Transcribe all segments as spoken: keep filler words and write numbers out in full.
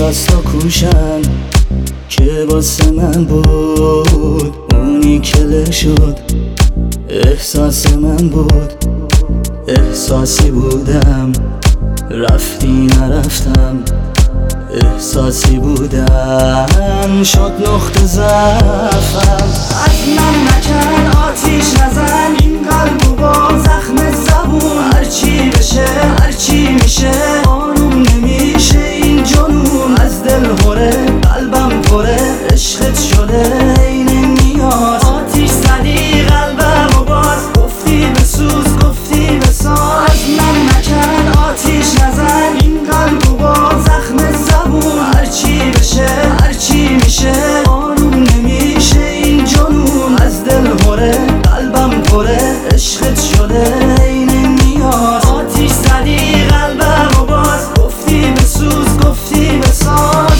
دستا کوشن که واسه من بود، اونی کله شد احساس من بود. احساسی بودم رفتی نرفتم، احساسی بودم شد نقطه ضعفم. از من نکن آتیش نزن این قلبو با زخم زبون، هرچی بشه هرچی میشه آروم نمیشه این جنون. از دل هره قلبم پره عشقت شده این نیاز. آتیش زدی قلبم و باز گفتی بسوز گفتی بساز. از من نکن آتیش نزن این قلبو با زخم زبون، هرچی بشه هرچی میشه آروم نمیشه این جنون. از دل هره قلبم پره عشقت شده این نیاز. آتیش زدی قلبم و باز گفتی بسوز گفتی بساز.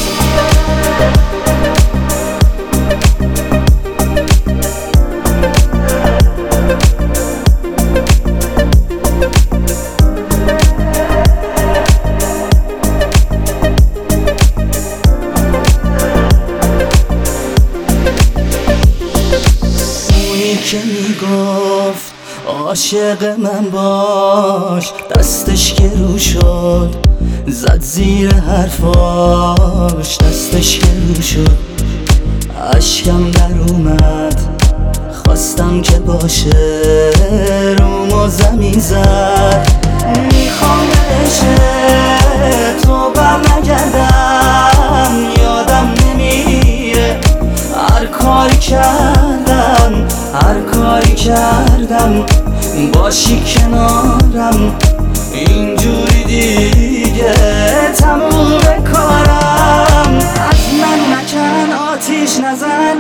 که میگفت عاشق من باش، دستش گرو شد زد زیر حرفاش. دستش گرو شد اشکم در اومد، خواستم که باشه رومو زمین زد. میخوام عشق تو بر نگردم، یادم نمیره هر کاری کردم هر کاری کردم باشی کنارم. اینجوری دیگه تموم کارم. از من نکن آتیش نزن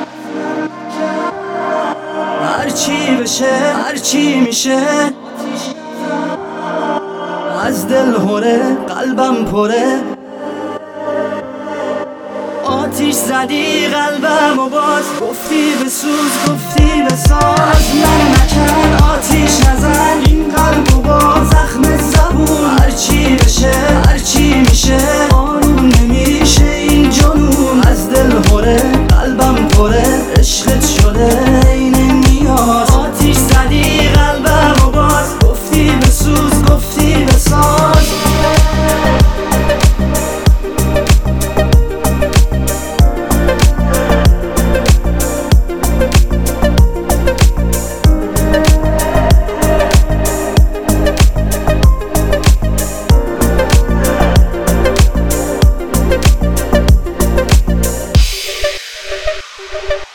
هرچی بشه هرچی میشه. از دل هره قلبم پره، آتیش زدی قلبم و باز گفتی بسوز گفتی بساز. از من نکن آتیش نزن این قلبو با زخم زبون، هرچی بشه هرچی میشه آروم نمیشه این جنون. از دل هره قلبم پره عشقت شده این نیاز. آتیش زدی قلبم و باز گفتی بسوز گفتی بساز. We'll be right back.